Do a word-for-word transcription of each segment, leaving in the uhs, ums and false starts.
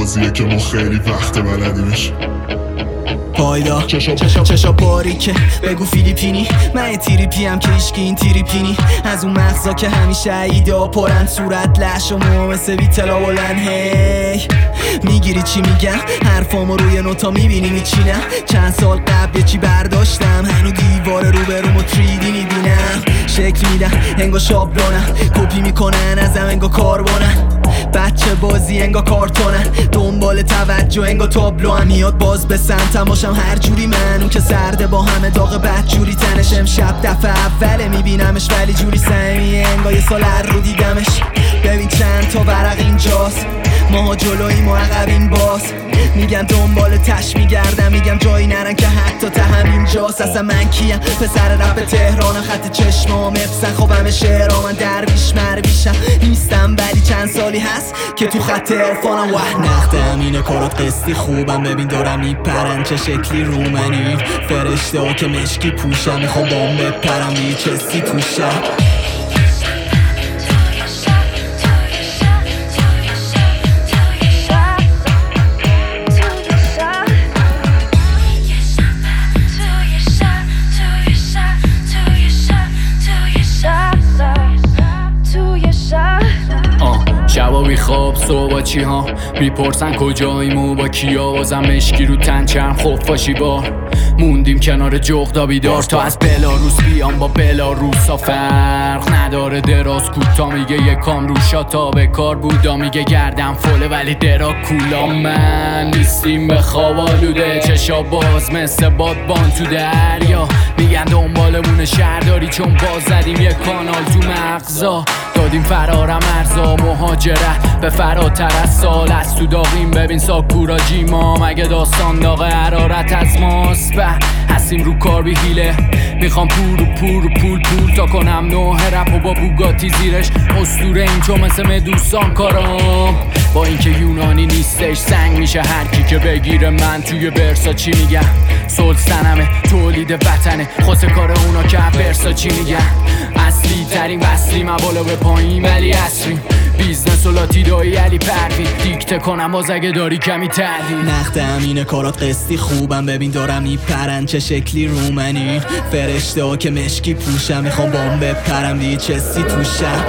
بازیه که ما خیلی وقت بلدیمش. پایدا چشا, چشا باریکه بگو فیلیپینی، من تیریپی هم که ایشکی این تیریپینی، از اون مغزا که همیشه ایدا پرن، صورت لش و مو مثل بیتلا بلن. هی میگیری چی میگم؟ حرفامو روی نوتا میبینی میچینم. چند سال قبل چی برداشتم، هنو دیوار رو برومو تریدی میبینم. شکل میدم انگا شابلونم، کپی میکنن ازم انگا کاربونن. بچه بازی انگا کارتونن، دنبال توجه انگا تابلو هم میاد باز به سمتم باشم هر جوری. من اون که سرده با همه داغ بد جوری تنش، امشب دفعه اوله میبینمش ولی جوری سمیه انگا یه سال هر رو دیدمش. ببین چند تا ورق اینجاست، ماها جلوییم و عقبین باز. میگن دنبال تش میگردم، میگم جایی نرن که حتی ته همینجاست. اصلا من کیم؟ پسر رپ تهران، خط چشمام افسن خوبم شعرها، من درویش مرویشم نیستم ولی چند سالی هست که تو خط عرفانم. وح نقدم اینه کارات قسطی خوبم، ببین دارم میپرن چه شکلی رو منی. فرشته ها که مشکی پوشم، میخوام بام بپرم بی چستی توشم. شبا خواب صبح چی ها میپرسن کجاییم و با کیا، بازم مشکی رو تن چرم خفاشی بار موندیم کنار جغدا بیدار. تا از بلاروس بیام با بلاروسا فرق نداره، دراز کوتا میگه یکام روشا تا به کار بودا، میگه گردم فله ولی درا کولا. من نیستیم به خواب آلوده، چشا باز مثل بادبان تو دریا، میگن دنبالمون شهرداری چون باز زدیم یک کانال تو مغزا. دادیم فرارم ارزا مهاجرت به فراتر از سال، از تو داغیم ببین ساکورا جیما، مگه داستان داغ حرارت از ماست؟ به هستیم رو کار بی حیله، میخوام پور و پور و پول پول تا کنم نوه رپ و با بوگاتی زیرش اسطوره این چون مثل مدوسان کارام. با اینکه یونانی نیستش سنگ میشه هر کی که بگیره من توی برسا چی میگم. سلطنمه تولید وطنه خود کار اونا که برسا چی میگن. اصلی ترین وصلی مبالا به پایین ولی اصریم، بیزنس و لاتیدایی علی پروین دیکته کنم باز اگه داری کمی تردیم. نقدم اینه کارات قسطی خوبم، ببین دارم میپرن چه شکلی رو منی. فرشته ها که مشکی پوشم، میخوام بام بپرم دی چستی توشم.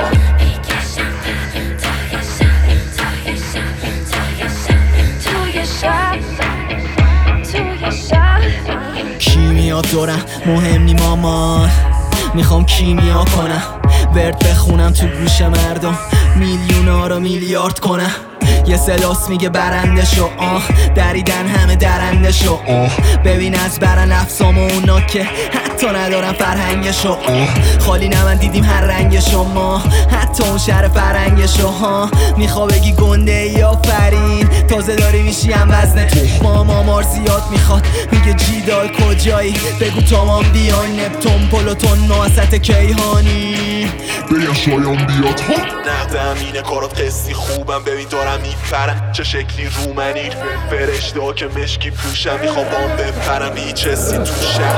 کیمیات دارم مهم نی مامان، میخوام کیمیا کنم ورد بخونم تو گوش مردم، میلیونا رو میلیارد کنم. یه سلاس میگه برنده شو، آه دریدن همه درنده شو. آه ببین از برن افسام و اونا که حتی ندارن فرهنگشو. آه خالی نمن دیدیم هر رنگ شما، حتی اون شهر فرنگشو. ها میخوا بگی گنده یا فرین، تازه داری میشی هم وزن ما مامار زیاد میخواد، میگه جیدال کجایی بگو تمام بیان نپتون پلوتون نوست کیهانی بگم شایان بیاد. ها نقدم اینه کارات قسطی خوبم، ببین دارم میپرم چه شکلی رو منی. فرشته ها که مشکی پوشم، میخوام بام بپرم بی چستی توشم.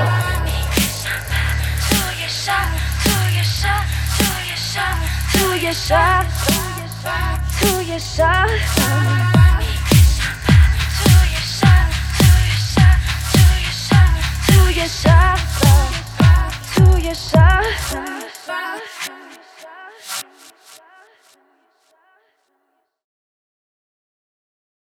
توی شب توی شب توی شب توی شب توی شب